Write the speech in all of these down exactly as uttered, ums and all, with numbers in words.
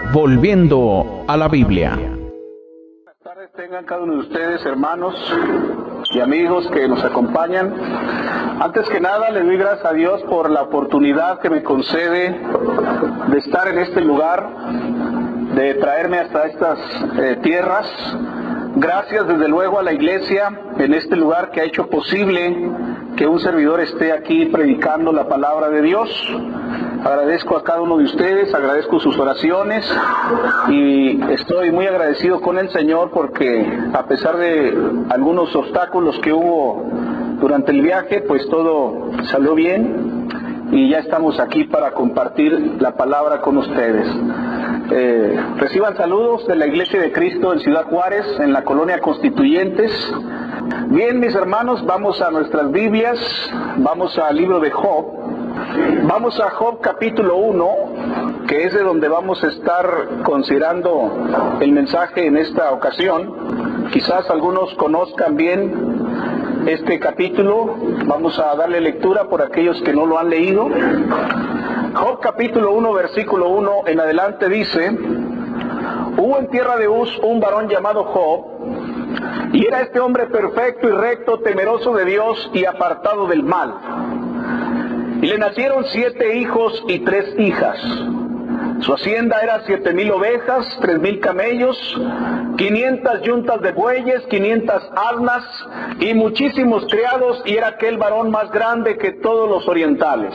Volviendo a la Biblia. Buenas tardes tengan cada uno de ustedes, hermanos y amigos que nos acompañan. Antes que nada, le doy gracias a Dios por la oportunidad que me concede de estar en este lugar, de traerme hasta estas eh, tierras. Gracias desde luego a la iglesia en este lugar que ha hecho posible que un servidor esté aquí predicando la palabra de Dios. Agradezco a cada uno de ustedes, agradezco sus oraciones y estoy muy agradecido con el Señor porque a pesar de algunos obstáculos que hubo durante el viaje, pues todo salió bien y ya estamos aquí para compartir la palabra con ustedes. Eh, reciban saludos de la Iglesia de Cristo en Ciudad Juárez, en la colonia Constituyentes. Bien, mis hermanos, vamos a nuestras Biblias, vamos al libro de Job. Vamos a Job capítulo uno, que es de donde vamos a estar considerando el mensaje en esta ocasión. Quizás algunos conozcan bien este capítulo. Vamos a darle lectura por aquellos que no lo han leído. Job capítulo uno, versículo uno en adelante dice: Hubo en tierra de Uz un varón llamado Job, y era este hombre perfecto y recto, temeroso de Dios y apartado del mal. Y le nacieron siete hijos y tres hijas. Su hacienda era siete mil ovejas, tres mil camellos, quinientas yuntas de bueyes, quinientas asnas y muchísimos criados, y era aquel varón más grande que todos los orientales.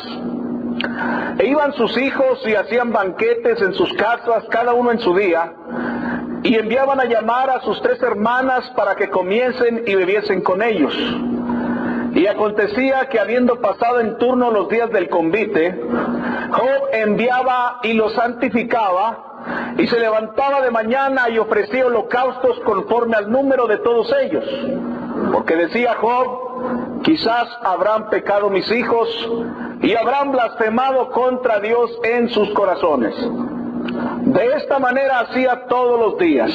E iban sus hijos y hacían banquetes en sus casas, cada uno en su día, y enviaban a llamar a sus tres hermanas para que comiesen y bebiesen con ellos. Y acontecía que habiendo pasado en turno los días del convite, Job enviaba y los santificaba, y se levantaba de mañana y ofrecía holocaustos conforme al número de todos ellos. Porque decía Job: quizás habrán pecado mis hijos, y habrán blasfemado contra Dios en sus corazones. De esta manera hacía todos los días.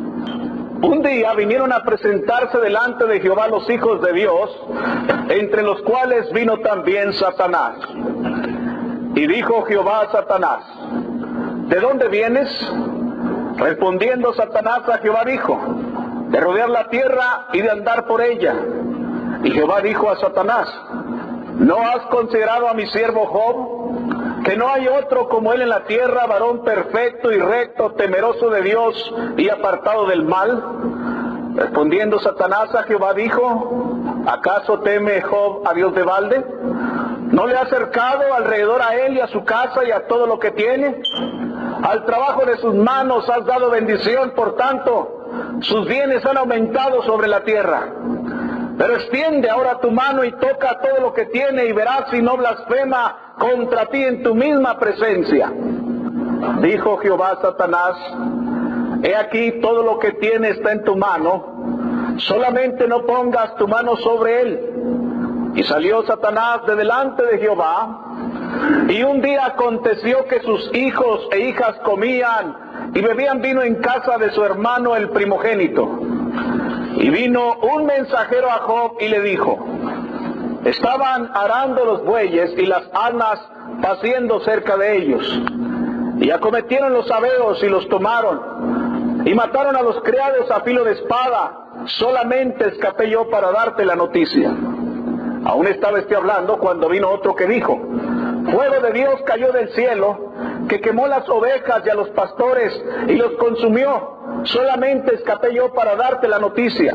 Un día vinieron a presentarse delante de Jehová los hijos de Dios, entre los cuales vino también Satanás. Y dijo Jehová a Satanás: ¿de dónde vienes? Respondiendo Satanás a Jehová dijo: de rodear la tierra y de andar por ella. Y Jehová dijo a Satanás: ¿no has considerado a mi siervo Job, que no hay otro como él en la tierra, varón perfecto y recto, temeroso de Dios y apartado del mal? Respondiendo Satanás a Jehová dijo: ¿acaso teme Job a Dios de balde? ¿No le ha acercado alrededor a él y a su casa y a todo lo que tiene? Al trabajo de sus manos has dado bendición, por tanto sus bienes han aumentado sobre la tierra. Pero extiende ahora tu mano y toca todo lo que tiene, y verás si no blasfema contra ti en tu misma presencia. Dijo Jehová a Satanás: he aquí todo lo que tiene está en tu mano, solamente no pongas tu mano sobre él. Y salió Satanás de delante de Jehová. Y un día aconteció que sus hijos e hijas comían y bebían vino en casa de su hermano el primogénito. Y vino un mensajero a Job y le dijo: estaban arando los bueyes y las asnas paciendo cerca de ellos, y acometieron los sabeos y los tomaron, y mataron a los criados a filo de espada. Solamente escapé yo para darte la noticia. Aún estaba este hablando cuando vino otro que dijo: fuego de Dios cayó del cielo, que quemó las ovejas y a los pastores y los consumió. Solamente escapé yo para darte la noticia.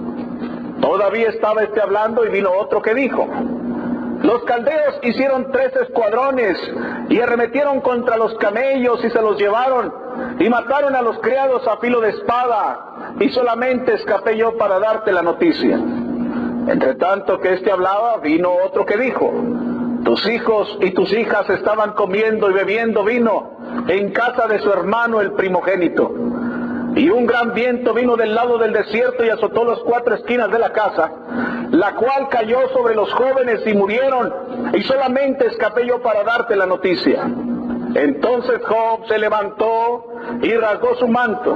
Todavía estaba este hablando y vino otro que dijo: los caldeos hicieron tres escuadrones y arremetieron contra los camellos y se los llevaron, y mataron a los criados a filo de espada, y solamente escapé yo para darte la noticia. Entre tanto que éste hablaba, vino otro que dijo: tus hijos y tus hijas estaban comiendo y bebiendo vino en casa de su hermano el primogénito. Y un gran viento vino del lado del desierto y azotó las cuatro esquinas de la casa, la cual cayó sobre los jóvenes y murieron, y solamente escapé yo para darte la noticia. Entonces Job se levantó y rasgó su manto,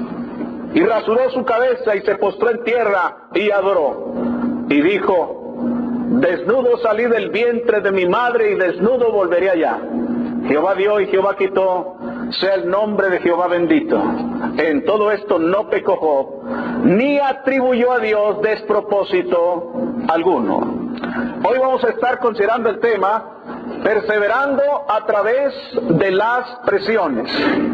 y rasuró su cabeza, y se postró en tierra y adoró. Y dijo: desnudo salí del vientre de mi madre, y desnudo volveré allá. Jehová dio y Jehová quitó, sea el nombre de Jehová bendito. En todo esto no pecó Job, ni atribuyó a Dios despropósito alguno. Hoy vamos a estar considerando el tema, perseverando a través de las presiones.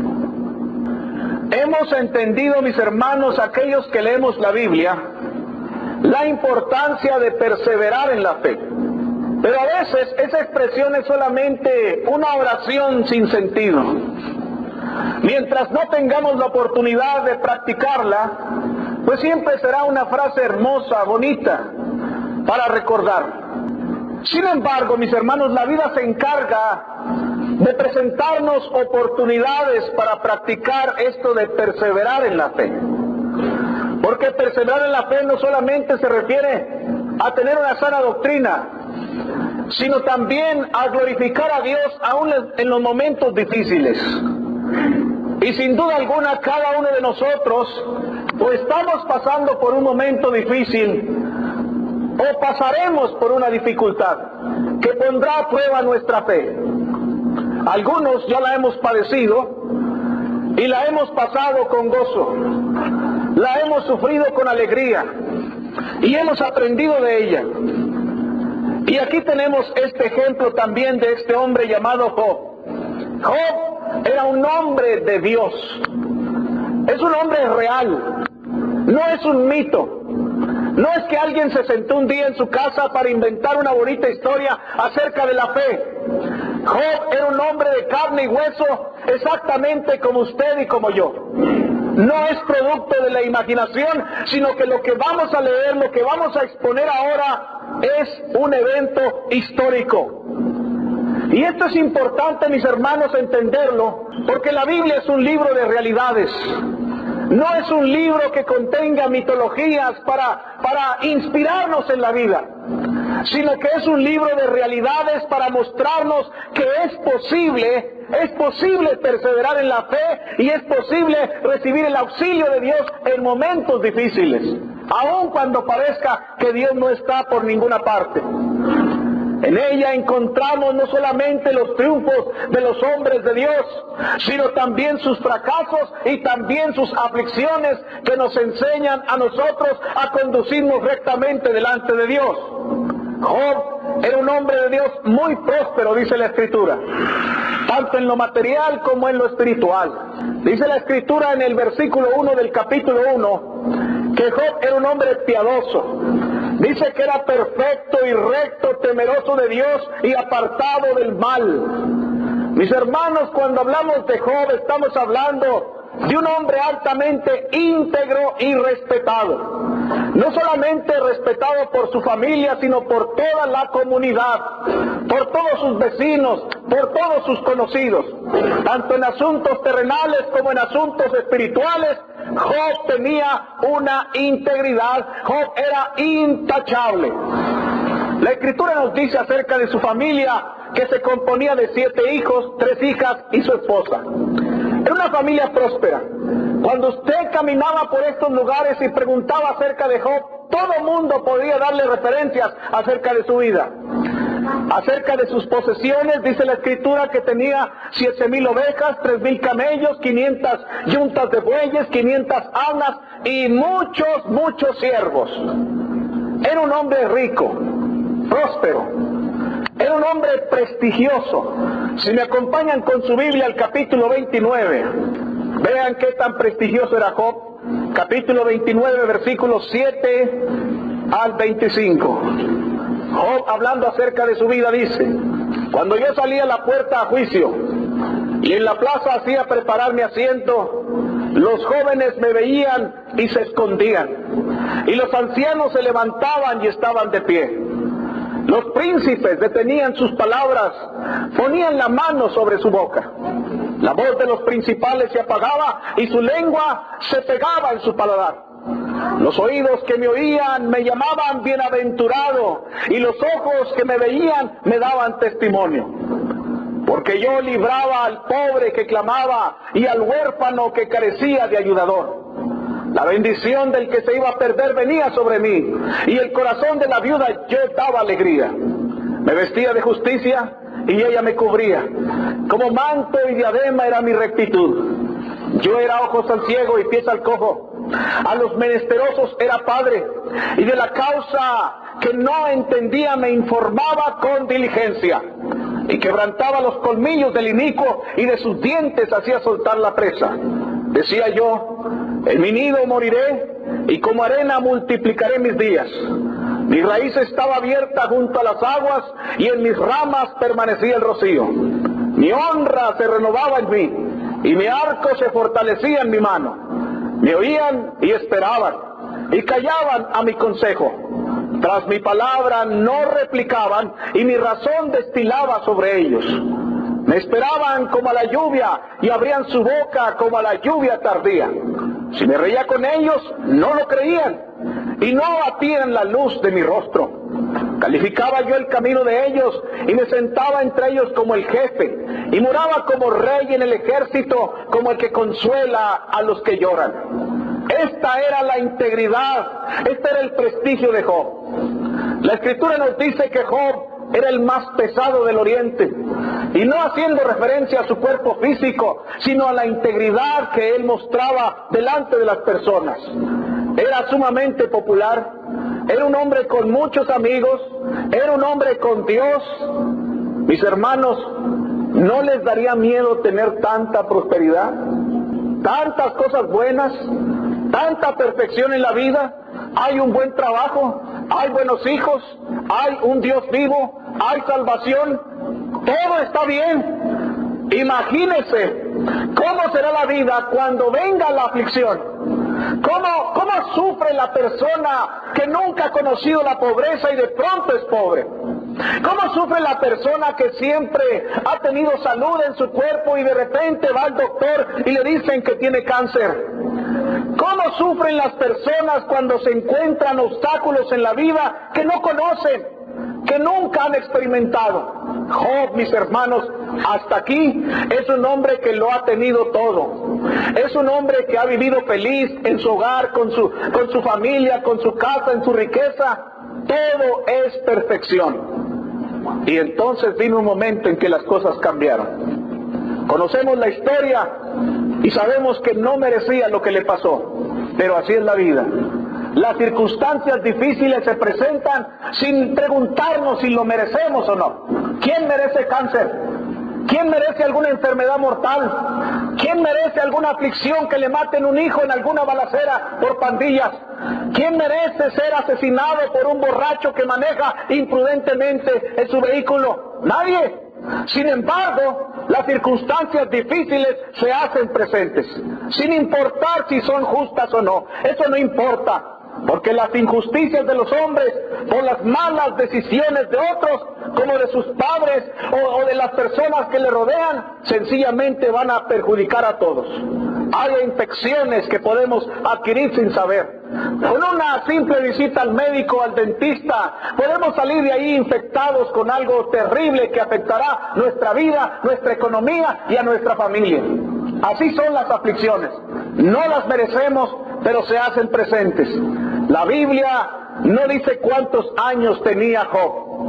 Hemos entendido, mis hermanos, aquellos que leemos la Biblia, la importancia de perseverar en la fe. Pero a veces esa expresión es solamente una oración sin sentido. Mientras no tengamos la oportunidad de practicarla, pues siempre será una frase hermosa, bonita, para recordar. Sin embargo, mis hermanos, la vida se encarga de presentarnos oportunidades para practicar esto de perseverar en la fe. Porque perseverar en la fe no solamente se refiere a tener una sana doctrina, sino también a glorificar a Dios aún en los momentos difíciles. Y sin duda alguna, cada uno de nosotros o estamos pasando por un momento difícil, o pasaremos por una dificultad que pondrá a prueba nuestra fe. Algunos ya la hemos padecido y la hemos pasado con gozo, la hemos sufrido con alegría y hemos aprendido de ella. Y aquí tenemos este ejemplo también de este hombre llamado Job. Job era un hombre de Dios, es un hombre real, no es un mito. No es que alguien se sentó un día en su casa para inventar una bonita historia acerca de la fe. Job era un hombre de carne y hueso, exactamente como usted y como yo. No es producto de la imaginación, sino que lo que vamos a leer, lo que vamos a exponer ahora, es un evento histórico. Y esto es importante, mis hermanos, entenderlo, porque la Biblia es un libro de realidades. No es un libro que contenga mitologías para, para inspirarnos en la vida, sino que es un libro de realidades para mostrarnos que es posible, es posible perseverar en la fe y es posible recibir el auxilio de Dios en momentos difíciles, aun cuando parezca que Dios no está por ninguna parte. En ella encontramos no solamente los triunfos de los hombres de Dios, sino también sus fracasos y también sus aflicciones que nos enseñan a nosotros a conducirnos rectamente delante de Dios. Job era un hombre de Dios muy próspero, dice la Escritura, tanto en lo material como en lo espiritual. Dice la Escritura en el versículo uno del capítulo uno que Job era un hombre piadoso. Dice que era perfecto y recto, temeroso de Dios y apartado del mal. Mis hermanos, cuando hablamos de Job, estamos hablando de un hombre altamente íntegro y respetado. No solamente respetado por su familia, sino por toda la comunidad, por todos sus vecinos, por todos sus conocidos. Tanto en asuntos terrenales como en asuntos espirituales, Job tenía una integridad. Job era intachable. La Escritura nos dice acerca de su familia que se componía de siete hijos, tres hijas y su esposa. Era una familia próspera. Cuando usted caminaba por estos lugares y preguntaba acerca de Job, todo el mundo podía darle referencias acerca de su vida. Acerca de sus posesiones, dice la Escritura que tenía siete mil ovejas, tres mil camellos, quinientas yuntas de bueyes, quinientas asnas y muchos, muchos siervos. Era un hombre rico, próspero. Era un hombre prestigioso. Si me acompañan con su Biblia al capítulo veintinueve, vean qué tan prestigioso era Job. Capítulo veintinueve, versículos siete al veinticinco. Job, hablando acerca de su vida, dice: cuando yo salía a la puerta a juicio y en la plaza hacía preparar mi asiento, los jóvenes me veían y se escondían, y los ancianos se levantaban y estaban de pie. Los príncipes detenían sus palabras, ponían la mano sobre su boca. La voz de los principales se apagaba y su lengua se pegaba en su paladar. Los oídos que me oían me llamaban bienaventurado, y los ojos que me veían me daban testimonio. Porque yo libraba al pobre que clamaba y al huérfano que carecía de ayudador. La bendición del que se iba a perder venía sobre mí, y el corazón de la viuda yo daba alegría. Me vestía de justicia y ella me cubría. Como manto y diadema era mi rectitud. Yo era ojos al ciego y pies al cojo. A los menesterosos era padre, y de la causa que no entendía me informaba con diligencia, y quebrantaba los colmillos del inicuo, y de sus dientes hacía soltar la presa. Decía yo, en mi nido moriré, y como arena multiplicaré mis días. Mi raíz estaba abierta junto a las aguas, y en mis ramas permanecía el rocío. Mi honra se renovaba en mí, y mi arco se fortalecía en mi mano. Me oían y esperaban, y callaban a mi consejo. Tras mi palabra no replicaban, y mi razón destilaba sobre ellos. Me esperaban como a la lluvia, y abrían su boca como a la lluvia tardía. Si me reía con ellos, no lo creían, y no batían la luz de mi rostro. Calificaba yo el camino de ellos, y me sentaba entre ellos como el jefe, y moraba como rey en el ejército, como el que consuela a los que lloran. Esta era la integridad, este era el prestigio de Job. La Escritura nos dice que Job era el más pesado del oriente, y no haciendo referencia a su cuerpo físico, sino a la integridad que él mostraba delante de las personas. Era sumamente popular, era un hombre con muchos amigos, era un hombre con Dios. Mis hermanos, ¿no les daría miedo tener tanta prosperidad? Tantas cosas buenas, tanta perfección en la vida. Hay un buen trabajo, hay buenos hijos, hay un Dios vivo, hay salvación, todo está bien. Imagínese cómo será la vida cuando venga la aflicción. ¿Cómo, ¿Cómo sufre la persona que nunca ha conocido la pobreza y de pronto es pobre? ¿Cómo sufre la persona que siempre ha tenido salud en su cuerpo y de repente va al doctor y le dicen que tiene cáncer? ¿Cómo sufren las personas cuando se encuentran obstáculos en la vida que no conocen, que nunca han experimentado? Job, mis hermanos, hasta aquí es un hombre que lo ha tenido todo. Es un hombre que ha vivido feliz en su hogar, con su, con su familia, con su casa, en su riqueza. Todo es perfección. Y entonces vino un momento en que las cosas cambiaron. Conocemos la historia y sabemos que no merecía lo que le pasó, pero así es la vida. Las circunstancias difíciles se presentan sin preguntarnos si lo merecemos o no. ¿Quién merece cáncer? ¿Quién merece alguna enfermedad mortal? ¿Quién merece alguna aflicción, que le maten un hijo en alguna balacera por pandillas? ¿Quién merece ser asesinado por un borracho que maneja imprudentemente en su vehículo? Nadie. Sin embargo, las circunstancias difíciles se hacen presentes, sin importar si son justas o no. Eso no importa. Porque las injusticias de los hombres, por las malas decisiones de otros, como de sus padres o, o de las personas que le rodean, sencillamente van a perjudicar a todos. Hay infecciones que podemos adquirir sin saber. Con una simple visita al médico, al dentista, podemos salir de ahí infectados con algo terrible que afectará nuestra vida, nuestra economía y a nuestra familia. Así son las aflicciones. No las merecemos, pero se hacen presentes. La Biblia no dice cuántos años tenía Job,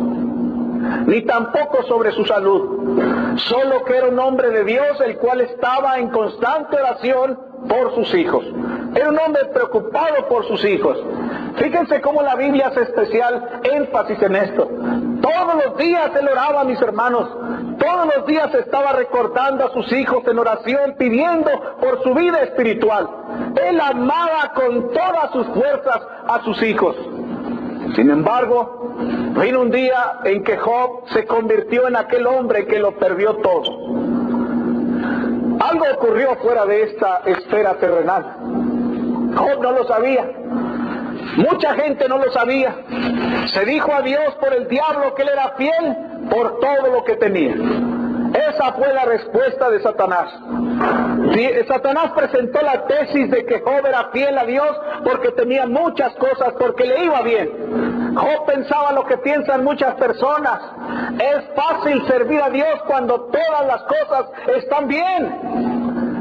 ni tampoco sobre su salud, solo que era un hombre de Dios, el cual estaba en constante oración por sus hijos. Era un hombre preocupado por sus hijos. Fíjense cómo la Biblia hace especial énfasis en esto. Todos los días él oraba, mis hermanos. Todos los días estaba recordando a sus hijos en oración, pidiendo por su vida espiritual. Él amaba con todas sus fuerzas a sus hijos. Sin embargo, vino un día en que Job se convirtió en aquel hombre que lo perdió todo. Algo ocurrió fuera de esta esfera terrenal. Job no lo sabía. Mucha gente no lo sabía. Se dijo a Dios por el diablo que él era fiel por todo lo que tenía. Esa fue la respuesta de Satanás. Satanás presentó la tesis de que Job era fiel a Dios porque tenía muchas cosas, porque le iba bien. Job pensaba lo que piensan muchas personas. Es fácil servir a Dios cuando todas las cosas están bien.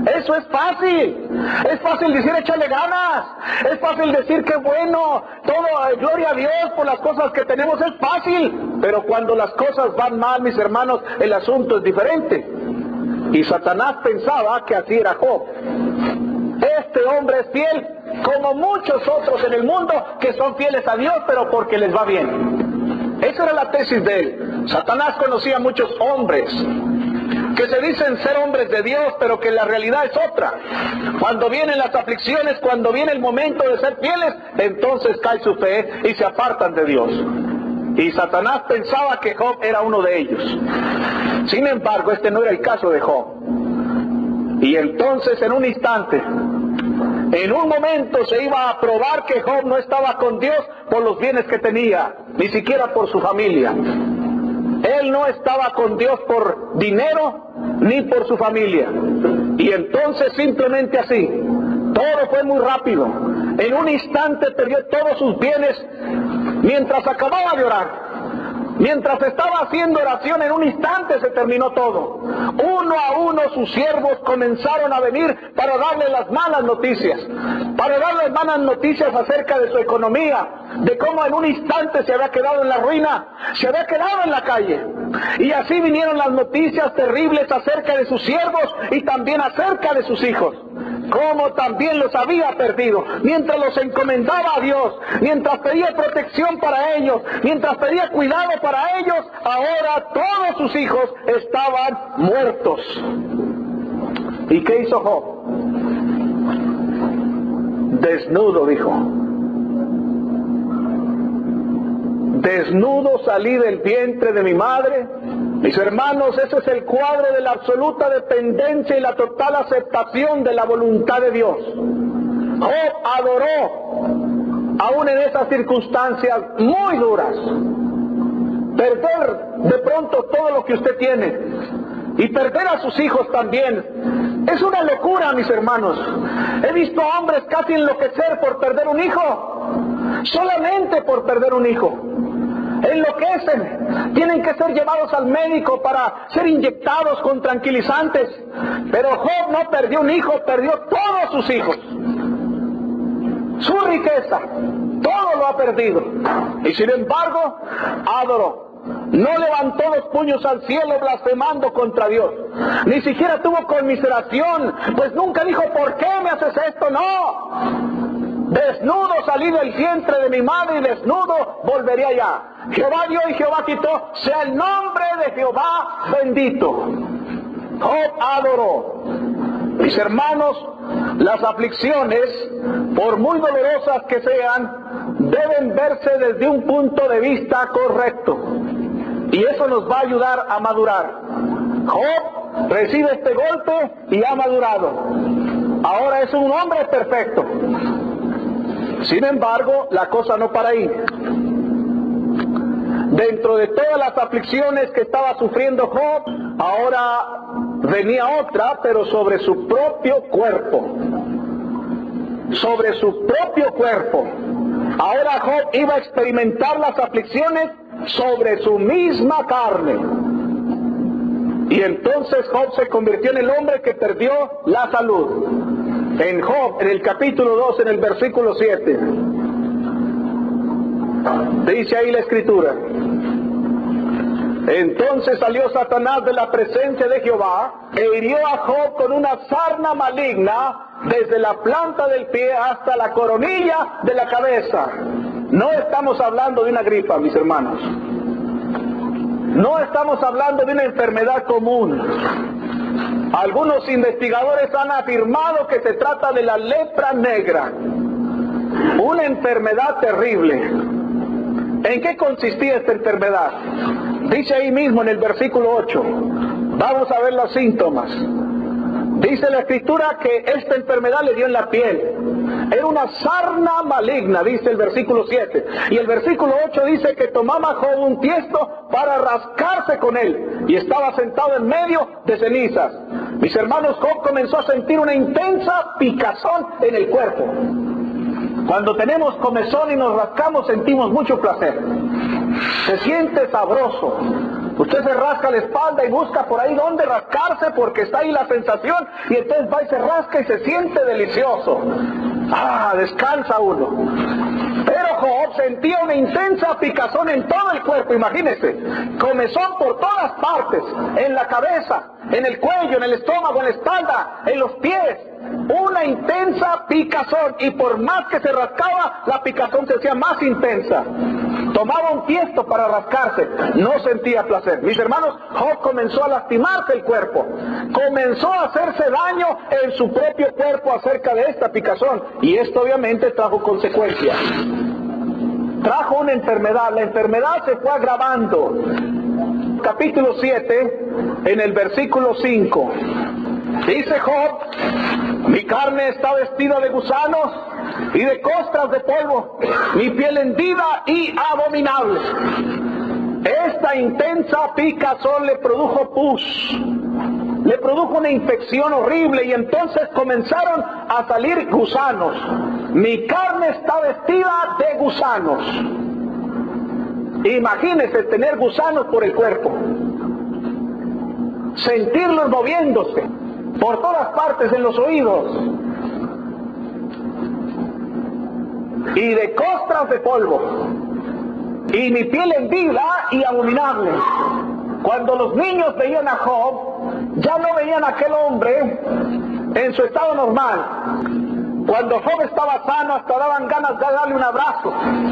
Eso es fácil. Es fácil decir échale ganas. Es fácil decir que bueno, todo, eh, gloria a Dios por las cosas que tenemos, es fácil. Pero cuando las cosas van mal, mis hermanos, el asunto es diferente. Y Satanás pensaba que así era Job. Este hombre es fiel, como muchos otros en el mundo que son fieles a Dios, pero porque les va bien. Esa era la tesis de él. Satanás conocía a muchos hombres que se dicen ser hombres de Dios, pero que la realidad es otra. Cuando vienen las aflicciones, cuando viene el momento de ser fieles, entonces cae su fe y se apartan de Dios. Y Satanás pensaba que Job era uno de ellos. Sin embargo, este no era el caso de Job. Y entonces en un instante, en un momento se iba a probar que Job no estaba con Dios por los bienes que tenía, ni siquiera por su familia. Él no estaba con Dios por dinero ni por su familia. Y entonces simplemente así, todo fue muy rápido. En un instante perdió todos sus bienes mientras acababa de orar. Mientras estaba haciendo oración, en un instante se terminó todo. Uno a uno sus siervos comenzaron a venir para darle las malas noticias, para darle malas noticias acerca de su economía, de cómo en un instante se había quedado en la ruina, se había quedado en la calle. Y así vinieron las noticias terribles acerca de sus siervos y también acerca de sus hijos, como también los había perdido. Mientras los encomendaba a Dios, mientras pedía protección para ellos, mientras pedía cuidado para ellos, ahora todos sus hijos estaban muertos. ¿Y qué hizo Job? Desnudo, dijo. Desnudo salí del vientre de mi madre. Mis hermanos, ese es el cuadro de la absoluta dependencia y la total aceptación de la voluntad de Dios. Job adoró, aún en esas circunstancias muy duras, perder de pronto todo lo que usted tiene y perder a sus hijos también. Es una locura, mis hermanos. He visto hombres casi enloquecer por perder un hijo, solamente por perder un hijo. Enloquecen, tienen que ser llevados al médico para ser inyectados con tranquilizantes. Pero Job no perdió un hijo, perdió todos sus hijos, su riqueza, todo lo ha perdido. Y sin embargo, adoró. No levantó los puños al cielo blasfemando contra Dios. Ni siquiera tuvo conmiseración, pues nunca dijo, ¿por qué me haces esto? No. Desnudo salí del vientre de mi madre y desnudo volveré allá. Jehová dio y Jehová quitó, sea el nombre de Jehová bendito. Job adoró. Mis hermanos, las aflicciones, por muy dolorosas que sean, deben verse desde un punto de vista correcto. Y eso nos va a ayudar a madurar. Job recibe este golpe y ha madurado. Ahora es un hombre perfecto. Sin embargo, la cosa no para ahí. Dentro de todas las aflicciones que estaba sufriendo Job, ahora venía otra, pero sobre su propio cuerpo. Sobre su propio cuerpo. Ahora Job iba a experimentar las aflicciones sobre su misma carne. Y entonces Job se convirtió en el hombre que perdió la salud. En Job, en el capítulo dos, en el versículo siete, dice ahí la escritura: entonces salió Satanás de la presencia de Jehová e hirió a Job con una sarna maligna desde la planta del pie hasta la coronilla de la cabeza. No estamos hablando de una gripa, mis hermanos. No estamos hablando de una enfermedad común. Algunos investigadores han afirmado que se trata de la lepra negra, una enfermedad terrible. ¿En qué consistía esta enfermedad? Dice ahí mismo en el versículo ocho. Vamos a ver los síntomas. Dice la escritura que esta enfermedad le dio en la piel. Era una sarna maligna, dice el versículo siete. Y el versículo ocho dice que tomaba Job un tiesto para rascarse con él. Y estaba sentado en medio de cenizas. Mis hermanos, Job comenzó a sentir una intensa picazón en el cuerpo. Cuando tenemos comezón y nos rascamos, sentimos mucho placer. Se siente sabroso. Usted se rasca la espalda y busca por ahí dónde rascarse porque está ahí la sensación y entonces va y se rasca y se siente delicioso. Ah, descansa uno. Pero Job sentía una intensa picazón en todo el cuerpo, imagínese. Comezón por todas partes, en la cabeza, en el cuello, en el estómago, en la espalda, en los pies. Una intensa picazón, y por más que se rascaba, la picazón se hacía más intensa. Tomaba un tiesto para rascarse, no sentía placer. Mis hermanos, Job comenzó a lastimarse el cuerpo, comenzó a hacerse daño en su propio cuerpo acerca de esta picazón, y esto obviamente trajo consecuencias. Trajo una enfermedad, la enfermedad se fue agravando. Capítulo siete, en el versículo cinco, dice Job: mi carne está vestida de gusanos y de costras de polvo, mi piel hendida y abominable. Esta intensa picazón le produjo pus, le produjo una infección horrible, y entonces comenzaron a salir gusanos. Mi carne está vestida de gusanos. Imagínese tener gusanos por el cuerpo, sentirlos moviéndose por todas partes en los oídos, y de costras de polvo, y mi piel hendida y abominable. Cuando los niños veían a Job, ya no veían a aquel hombre en su estado normal. Cuando Job estaba sano, hasta daban ganas de darle un abrazo.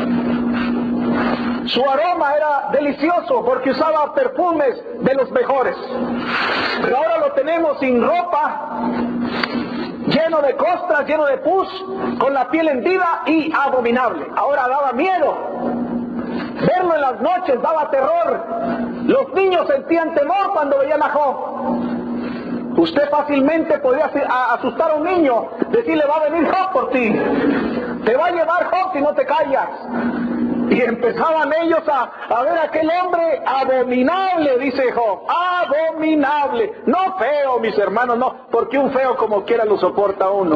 Su aroma era delicioso porque usaba perfumes de los mejores. Pero ahora lo tenemos sin ropa, lleno de costras, lleno de pus, con la piel hendida y abominable. Ahora daba miedo. Verlo en las noches daba terror. Los niños sentían temor cuando veían a Job. Usted fácilmente podía asustar a un niño, decirle: va a venir Job por ti, te va a llevar Job si no te callas. Y empezaban ellos a, a ver a aquel hombre abominable, dice Job, abominable, no feo, mis hermanos, no, porque un feo como quiera lo soporta uno.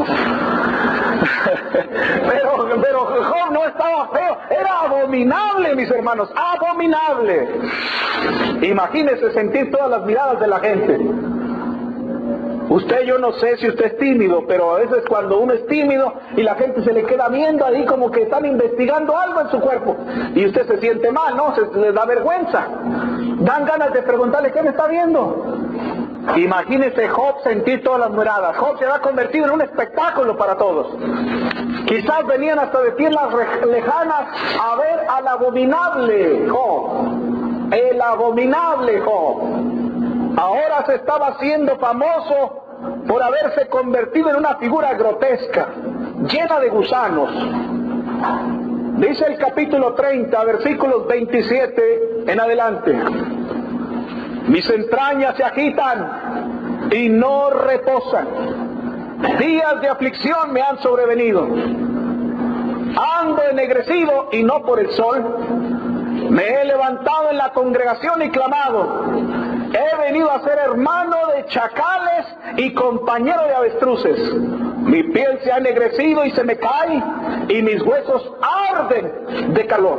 pero, pero Job no estaba feo, era abominable, mis hermanos, abominable. Imagínese sentir todas las miradas de la gente. Usted, yo no sé si usted es tímido, pero a veces cuando uno es tímido y la gente se le queda viendo ahí como que están investigando algo en su cuerpo, y usted se siente mal, ¿no? Se, se le da vergüenza. Dan ganas de preguntarle: ¿qué me está viendo? Imagínese Job sentir todas las miradas. Job se había convertido en un espectáculo para todos. Quizás venían hasta de tierras lejanas a ver al abominable Job. El abominable Job. Ahora se estaba haciendo famoso por haberse convertido en una figura grotesca, llena de gusanos. Dice el capítulo treinta, versículos veintisiete en adelante: mis entrañas se agitan y no reposan, días de aflicción me han sobrevenido. Ando ennegrecido y no por el sol, me he levantado en la congregación y clamado. He venido a ser hermano de chacales y compañero de avestruces. Mi piel se ha ennegrecido y se me cae, y mis huesos arden de calor.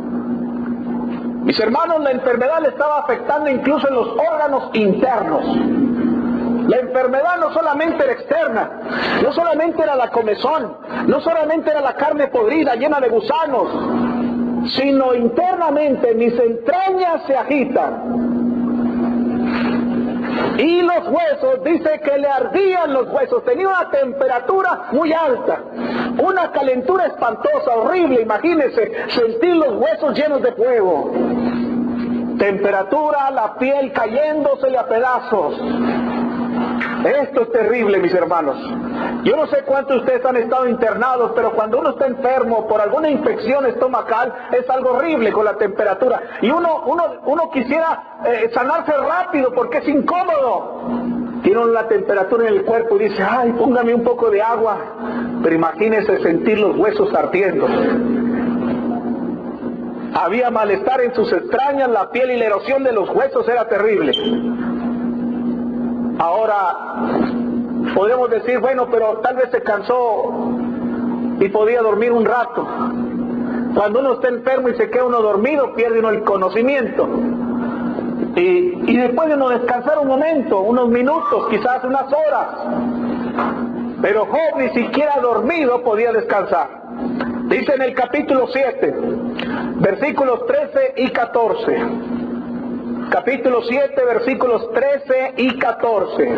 Mis hermanos, la enfermedad le estaba afectando incluso en los órganos internos. La enfermedad no solamente era externa, no solamente era la comezón, no solamente era la carne podrida llena de gusanos, sino internamente mis entrañas se agitan. Y los huesos, dice que le ardían los huesos, tenía una temperatura muy alta, una calentura espantosa, horrible. Imagínense sentir los huesos llenos de fuego, temperatura, la piel cayéndosele a pedazos. Esto es terrible, mis hermanos. Yo no sé cuántos de ustedes han estado internados, pero cuando uno está enfermo por alguna infección estomacal, es algo horrible con la temperatura. Y uno, uno, uno quisiera eh, sanarse rápido porque es incómodo. Tiene uno la temperatura en el cuerpo y dice: ay, póngame un poco de agua. Pero imagínese sentir los huesos ardiendo. Había malestar en sus entrañas, la piel, y la erosión de los huesos era terrible. Ahora, podemos decir: bueno, pero tal vez se cansó y podía dormir un rato. Cuando uno está enfermo y se queda uno dormido, pierde uno el conocimiento. Y, y después de no descansar un momento, unos minutos, quizás unas horas. Pero Job ni siquiera dormido podía descansar. Dice en el capítulo siete, versículos trece y catorce. Capítulo siete, versículos trece y catorce.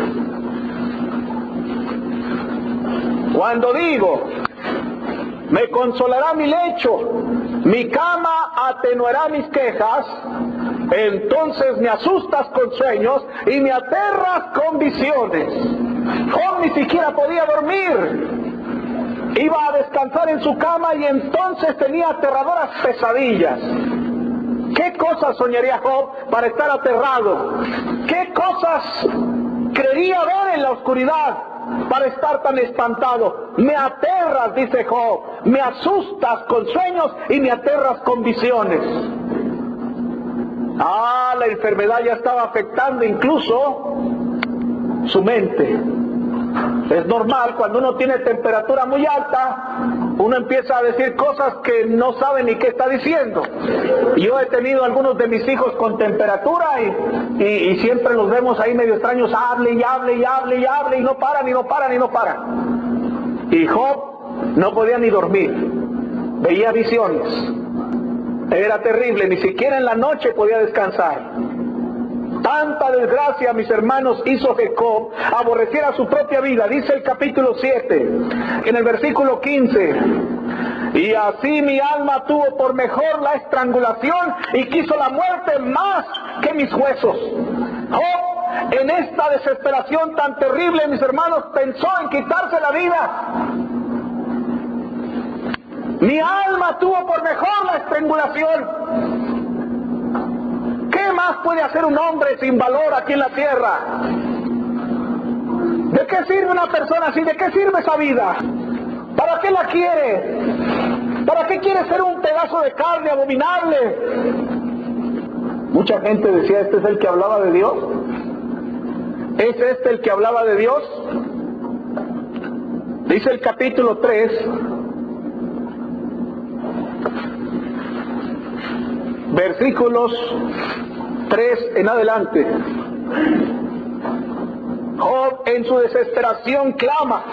Cuando digo, me consolará mi lecho, mi cama atenuará mis quejas, entonces me asustas con sueños y me aterras con visiones. Job ni siquiera podía dormir. Iba a descansar en su cama y entonces tenía aterradoras pesadillas. ¿Qué cosas soñaría Job para estar aterrado? ¿Qué cosas creería ver en la oscuridad para estar tan espantado? Me aterras, dice Job, me asustas con sueños y me aterras con visiones. Ah, la enfermedad ya estaba afectando incluso su mente. Es normal, cuando uno tiene temperatura muy alta, uno empieza a decir cosas que no sabe ni qué está diciendo. Yo he tenido algunos de mis hijos con temperatura y, y, y siempre los vemos ahí medio extraños, hable y hable y hable y hable y no paran y no paran y no paran. Y Job no podía ni dormir, veía visiones. Era terrible, ni siquiera en la noche podía descansar. Tanta desgracia, mis hermanos, hizo que Job aborreciera su propia vida. Dice el capítulo siete, en el versículo quince, y así mi alma tuvo por mejor la estrangulación y quiso la muerte más que mis huesos. Job, en esta desesperación tan terrible, mis hermanos, pensó en quitarse la vida. Mi alma tuvo por mejor la estrangulación. ¿Qué más puede hacer un hombre sin valor aquí en la tierra? ¿De qué sirve una persona así? ¿De qué sirve esa vida? ¿Para qué la quiere? ¿Para qué quiere ser un pedazo de carne abominable? Mucha gente decía, ¿este es el que hablaba de Dios? ¿Es este el que hablaba de Dios? Dice el capítulo tres, versículos tres en adelante. Job en su desesperación clama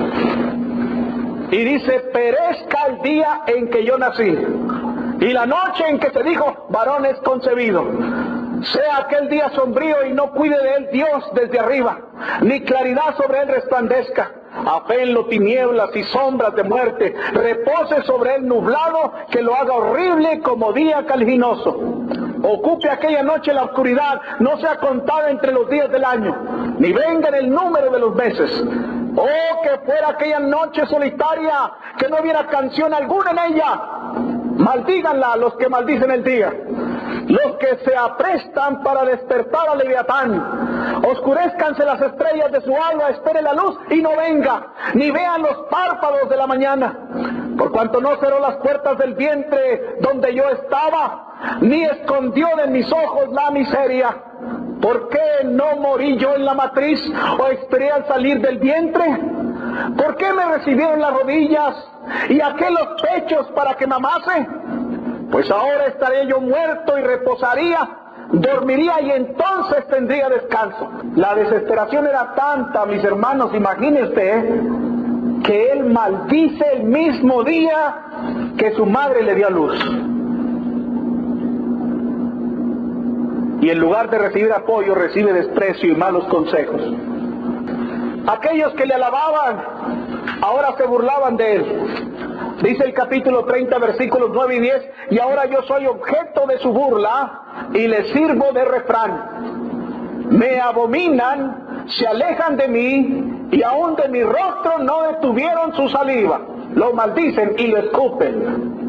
y dice, perezca el día en que yo nací y la noche en que se dijo, varón es concebido. Sea aquel día sombrío y no cuide de él Dios desde arriba, ni claridad sobre él resplandezca. Apénlo tinieblas y sombras de muerte, repose sobre él nublado, que lo haga horrible como día caliginoso. Ocupe aquella noche la oscuridad, no sea contada entre los días del año, ni venga en el número de los meses. Oh, que fuera aquella noche solitaria, que no hubiera canción alguna en ella. Maldíganla los que maldicen el día, los que se aprestan para despertar al Leviatán. Oscurezcanse las estrellas de su alba, espere la luz y no venga, ni vean los párpados de la mañana. Por cuanto no cerró las puertas del vientre donde yo estaba, ni escondió de mis ojos la miseria. ¿Por qué no morí yo en la matriz o expiré al salir del vientre? ¿Por qué me recibieron las rodillas y aquel los pechos para que mamase? Pues ahora estaré yo muerto y reposaría, dormiría y entonces tendría descanso. La desesperación era tanta, mis hermanos, imagínense, ¿eh? que él maldice el mismo día que su madre le dio a luz. Y en lugar de recibir apoyo, recibe desprecio y malos consejos. Aquellos que le alababan, ahora se burlaban de él. Dice el capítulo treinta, versículos nueve y diez, y ahora yo soy objeto de su burla y le sirvo de refrán. Me abominan, se alejan de mí, y aún de mi rostro no detuvieron su saliva. Lo maldicen y lo escupen.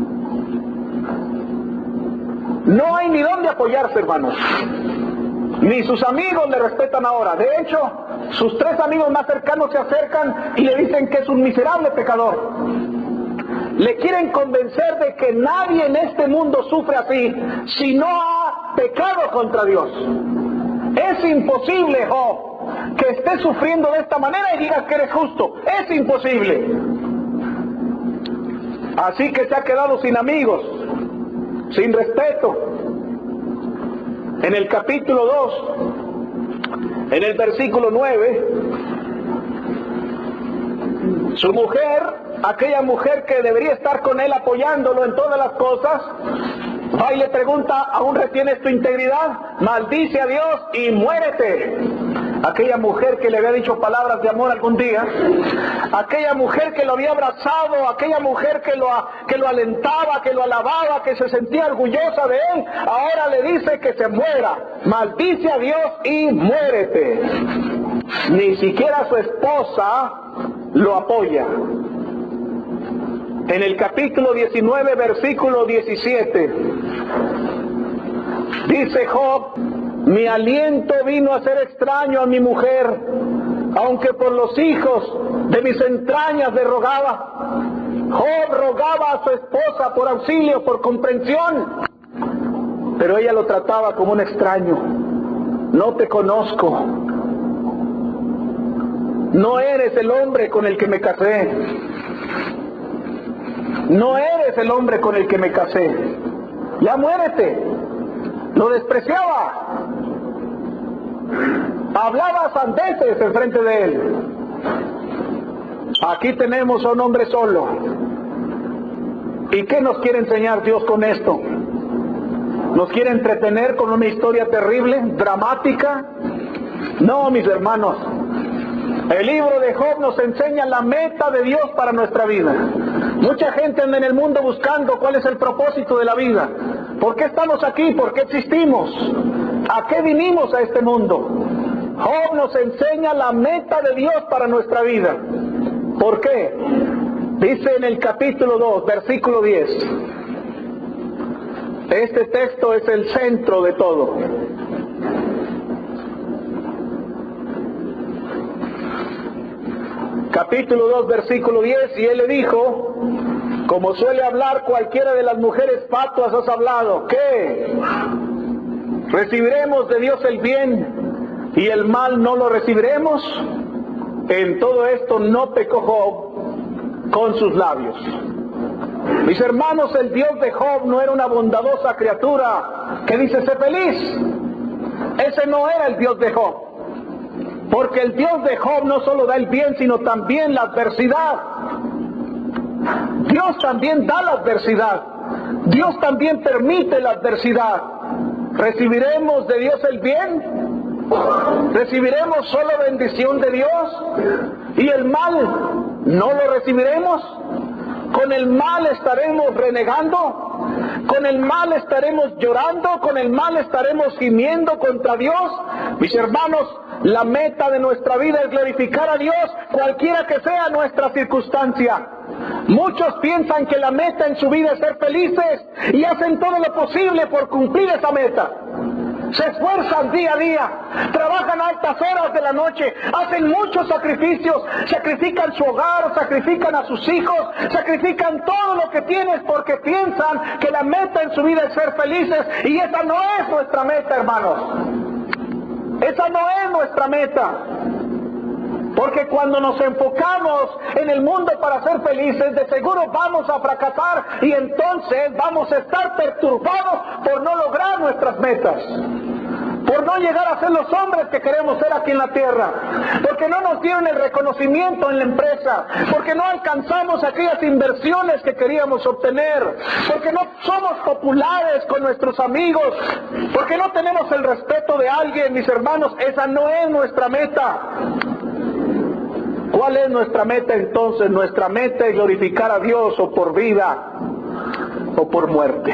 No hay ni dónde apoyarse, hermanos. Ni sus amigos le respetan ahora. De hecho, sus tres amigos más cercanos se acercan y le dicen que es un miserable pecador. Le quieren convencer de que nadie en este mundo sufre así si no ha pecado contra Dios. Es imposible, Job, que estés sufriendo de esta manera y digas que eres justo. Es imposible. Así que se ha quedado sin amigos, sin respeto. en el capítulo dos, en el versículo nueve, su mujer, aquella mujer que debería estar con él apoyándolo en todas las cosas, va y le pregunta: ¿aún retienes tu integridad? Maldice a Dios y muérete. Aquella mujer que le había dicho palabras de amor algún día, aquella mujer que lo había abrazado, aquella mujer que lo, que lo alentaba, que lo alababa, que se sentía orgullosa de él, ahora le dice que se muera. Maldice a Dios y muérete. Ni siquiera su esposa lo apoya. En el capítulo diecinueve, versículo diecisiete, dice Job: mi aliento vino a ser extraño a mi mujer, aunque por los hijos de mis entrañas le rogaba. Job rogaba a su esposa por auxilio, por comprensión, pero ella lo trataba como un extraño. No te conozco, no eres el hombre con el que me casé, no eres el hombre con el que me casé, ya muérete. Lo despreciaba, hablaba sandeces en frente de él. Aquí tenemos a un hombre solo. ¿Y qué nos quiere enseñar Dios con esto? ¿Nos quiere entretener con una historia terrible, dramática? No, mis hermanos. El libro de Job nos enseña la meta de Dios para nuestra vida. Mucha gente anda en el mundo buscando cuál es el propósito de la vida. ¿Por qué estamos aquí? ¿Por qué existimos? ¿A qué vinimos a este mundo? Job nos enseña la meta de Dios para nuestra vida. ¿Por qué? Dice en el capítulo dos, versículo diez. Este texto es el centro de todo. Capítulo dos, versículo diez, y él le dijo, como suele hablar cualquiera de las mujeres fatuas, has hablado, ¿qué? ¿Recibiremos de Dios el bien y el mal no lo recibiremos? En todo esto no pecó Job con sus labios. Mis hermanos, el Dios de Job no era una bondadosa criatura que dice, sé feliz. Ese no era el Dios de Job. Porque el Dios de Job no solo da el bien, sino también la adversidad. Dios también da la adversidad. Dios también permite la adversidad. ¿Recibiremos de Dios el bien? ¿Recibiremos solo bendición de Dios? ¿Y el mal no lo recibiremos? ¿Con el mal estaremos renegando? ¿Con el mal estaremos llorando? ¿Con el mal estaremos gimiendo contra Dios? Mis hermanos, la meta de nuestra vida es glorificar a Dios, cualquiera que sea nuestra circunstancia. Muchos piensan que la meta en su vida es ser felices y hacen todo lo posible por cumplir esa meta. Se esfuerzan día a día, trabajan altas horas de la noche, hacen muchos sacrificios, sacrifican su hogar, sacrifican a sus hijos, sacrifican todo lo que tienen porque piensan que la meta en su vida es ser felices, y esa no es nuestra meta, hermanos. Esa no es nuestra meta. Porque cuando nos enfocamos en el mundo para ser felices, de seguro vamos a fracasar y entonces vamos a estar perturbados por no lograr nuestras metas. Por no llegar a ser los hombres que queremos ser aquí en la tierra. Porque no nos dieron el reconocimiento en la empresa. Porque no alcanzamos aquellas inversiones que queríamos obtener. Porque no somos populares con nuestros amigos. Porque no tenemos el respeto de alguien, mis hermanos. Esa no es nuestra meta. ¿Cuál es nuestra meta entonces? Nuestra meta es glorificar a Dios, o por vida o por muerte.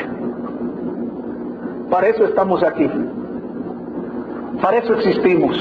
Para eso estamos aquí. Para eso existimos.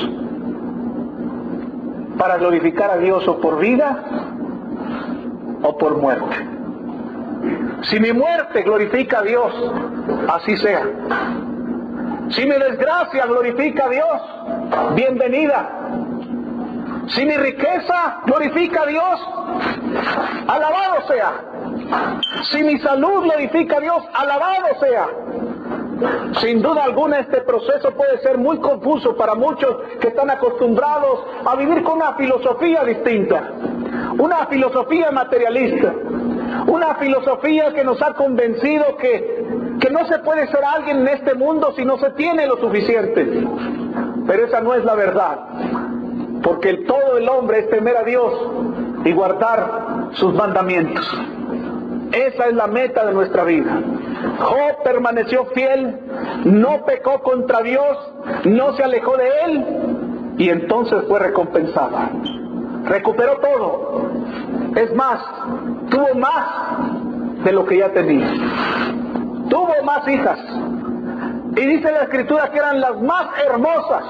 Para glorificar a Dios o por vida o por muerte. Si mi muerte glorifica a Dios, así sea. Si mi desgracia glorifica a Dios, bienvenida. Si mi riqueza glorifica a Dios, alabado sea. Si mi salud glorifica a Dios, alabado sea. Sin duda alguna este proceso puede ser muy confuso para muchos que están acostumbrados a vivir con una filosofía distinta, una filosofía materialista, una filosofía que nos ha convencido que, que no se puede ser alguien en este mundo si no se tiene lo suficiente. Pero esa no es la verdad, porque el todo el hombre es temer a Dios y guardar sus mandamientos. Esa es la meta de nuestra vida. Job permaneció fiel, no pecó contra Dios, no se alejó de Él, y entonces fue recompensado. Recuperó todo. Es más, tuvo más de lo que ya tenía. Tuvo más hijas. Y dice la Escritura que eran las más hermosas,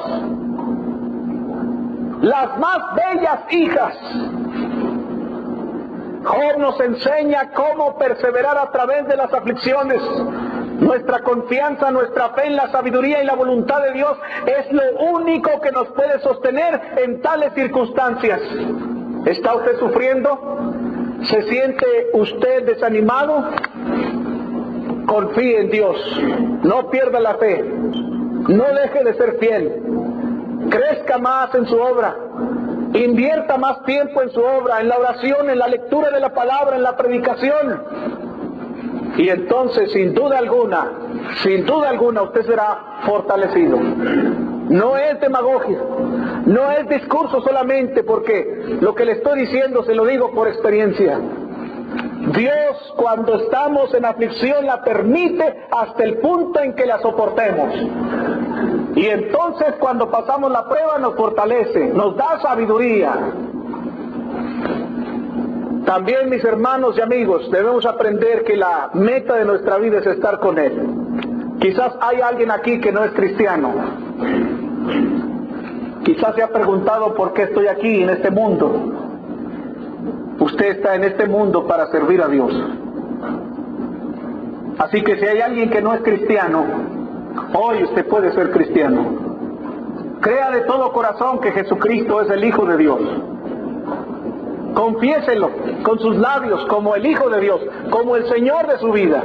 las más bellas hijas. Job nos enseña cómo perseverar a través de las aflicciones. Nuestra confianza, nuestra fe en la sabiduría y la voluntad de Dios es lo único que nos puede sostener en tales circunstancias. ¿Está usted sufriendo? ¿Se siente usted desanimado? Confíe en Dios, no pierda la fe, no deje de ser fiel, crezca más en su obra, invierta más tiempo en su obra, en la oración, en la lectura de la palabra, en la predicación, y entonces sin duda alguna, sin duda alguna usted será fortalecido. No es demagogia, no es discurso solamente, porque lo que le estoy diciendo se lo digo por experiencia. Dios, cuando estamos en aflicción, la permite hasta el punto en que la soportemos. Y entonces cuando pasamos la prueba nos fortalece, nos da sabiduría. También, mis hermanos y amigos, debemos aprender que la meta de nuestra vida es estar con Él. Quizás hay alguien aquí que no es cristiano. Quizás se ha preguntado por qué estoy aquí en este mundo. Usted está en este mundo para servir a Dios. Así que si hay alguien que no es cristiano, hoy usted puede ser cristiano. Crea de todo corazón que Jesucristo es el Hijo de Dios. Confiéselo con sus labios como el Hijo de Dios, como el Señor de su vida.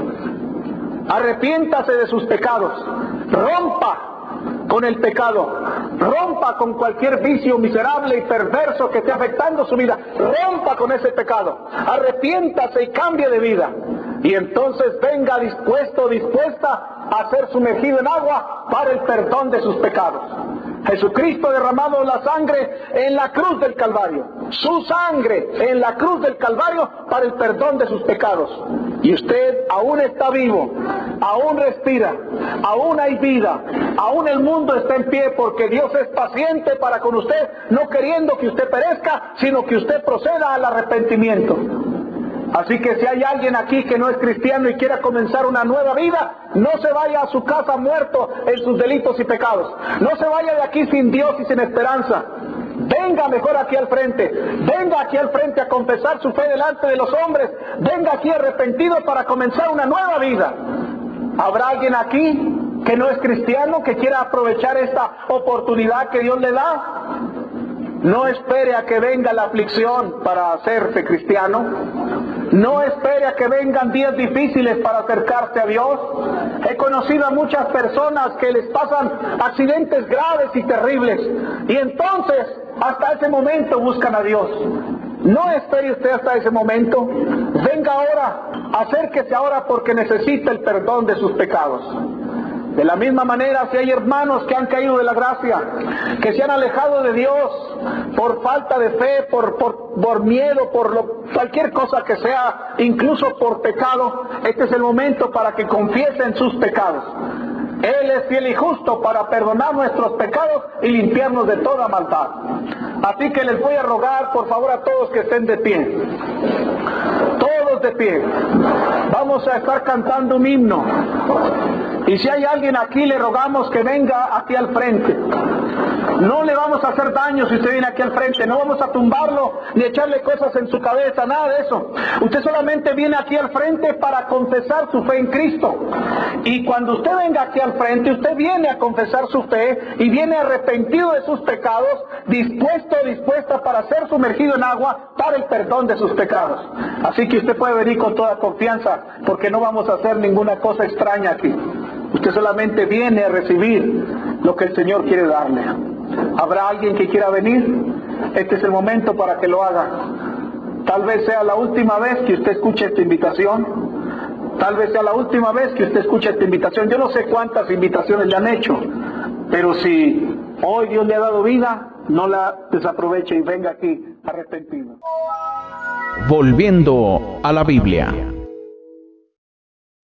Arrepiéntase de sus pecados. Rompa con el pecado, rompa con cualquier vicio miserable y perverso que esté afectando su vida, rompa con ese pecado, arrepiéntase y cambie de vida, y entonces venga dispuesto, dispuesta a ser sumergido en agua para el perdón de sus pecados. Jesucristo ha derramado la sangre en la cruz del Calvario, su sangre en la cruz del Calvario para el perdón de sus pecados. Y usted aún está vivo, aún respira, aún hay vida, aún el mundo está en pie, porque Dios es paciente para con usted, no queriendo que usted perezca, sino que usted proceda al arrepentimiento. Así que si hay alguien aquí que no es cristiano y quiera comenzar una nueva vida, no se vaya a su casa muerto en sus delitos y pecados. No se vaya de aquí sin Dios y sin esperanza. Venga mejor aquí al frente. Venga aquí al frente a confesar su fe delante de los hombres. Venga aquí arrepentido para comenzar una nueva vida. ¿Habrá alguien aquí que no es cristiano, que quiera aprovechar esta oportunidad que Dios le da? No espere a que venga la aflicción para hacerse cristiano. No espere a que vengan días difíciles para acercarse a Dios. He conocido a muchas personas que les pasan accidentes graves y terribles, y entonces hasta ese momento buscan a Dios. No espere usted hasta ese momento. Venga ahora, acérquese ahora, porque necesita el perdón de sus pecados. De la misma manera, si hay hermanos que han caído de la gracia, que se han alejado de Dios por falta de fe, por, por, por miedo, por lo, cualquier cosa que sea, incluso por pecado, este es el momento para que confiesen sus pecados. Él es fiel y justo para perdonar nuestros pecados y limpiarnos de toda maldad. Así que les voy a rogar, por favor, a todos que estén de pie. Todos de pie. Vamos a estar cantando un himno. Y si hay alguien aquí, le rogamos que venga aquí al frente. No le vamos a hacer daño si usted viene aquí al frente. No vamos a tumbarlo ni echarle cosas en su cabeza, nada de eso. Usted solamente viene aquí al frente para confesar su fe en Cristo. Y cuando usted venga aquí al frente, usted viene a confesar su fe y viene arrepentido de sus pecados, dispuesto o dispuesta para ser sumergido en agua para el perdón de sus pecados. Así que usted puede venir con toda confianza, porque no vamos a hacer ninguna cosa extraña aquí. Usted solamente viene a recibir lo que el Señor quiere darle. ¿Habrá alguien que quiera venir? Este es el momento para que lo haga. Tal vez sea la última vez que usted escuche esta invitación. tal vez sea la última vez que usted escucha esta invitación. Yo no sé cuántas invitaciones le han hecho, pero si hoy Dios le ha dado vida, no la desaproveche y venga aquí arrepentido. Volviendo a la Biblia.